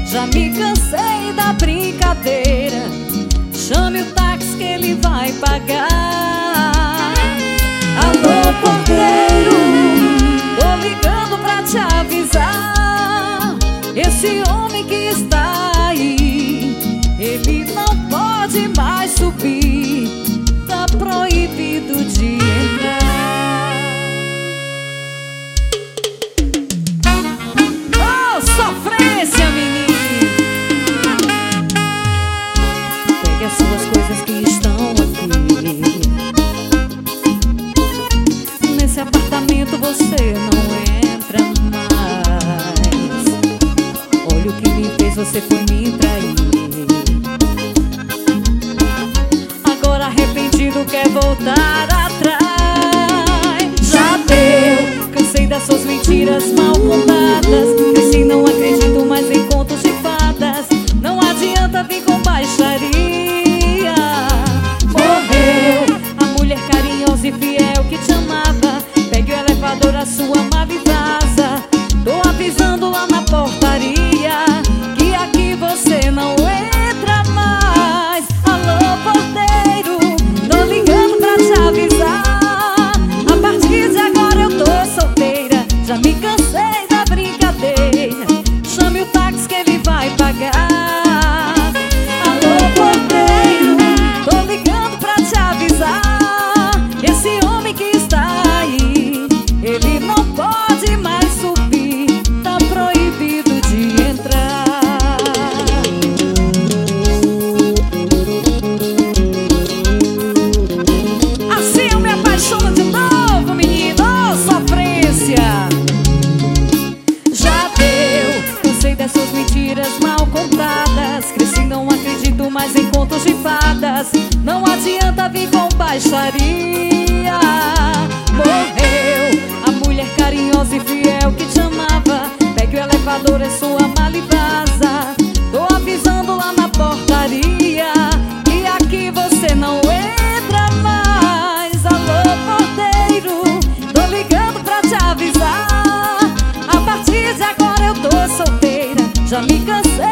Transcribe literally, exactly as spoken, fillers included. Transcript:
Já me cansei da brincadeira. Chame o táxi que ele vai pagar. Alô, porteiro, tô ligando pra te avisar. Esse homem que está aí, ele não pode mais subir. Tá proibido de entrar. Oh, sofrência, menino. Pegue as suas coisas que estão aqui. Nesse apartamento você não entra mais. Olha o que me fez, você foi me trair. Agora arrependido quer voltar atrás. Já deu, cansei das suas mentiras mal contadas. Cresci, não acredito mais em contos de fadas. Não adianta vir com baixaria. Morreu a mulher carinhosa e fiel que te amava. Pegue o elevador, a sua mala e vaza. Tô avisando lá na portaria que aqui você não entra mais. Alô, porteiro, tô ligando pra te avisar. A partir de agora eu tô solteira. Já me cansei da brincadeira. Chame o táxi que ele vai pagar. Alô, porteiro, tô ligando pra te avisar. Esse homem que está aí, ele não pode mais subir. Tá proibido de entrar. Assim eu me apaixono de novo, menino. Oh, sofrência. Já deu, cansei dessas mentiras mal contadas. Cresci, não acredito mais em contos de fadas. Não adianta vir com baixaria. Morreu a mulher carinhosa e fiel que te amava. Pegue o elevador, é sua mala e vaza. Tô avisando lá na portaria que aqui você não entra mais. Alô, porteiro, tô ligando pra te avisar. A partir de agora eu tô solteira. Já me cansei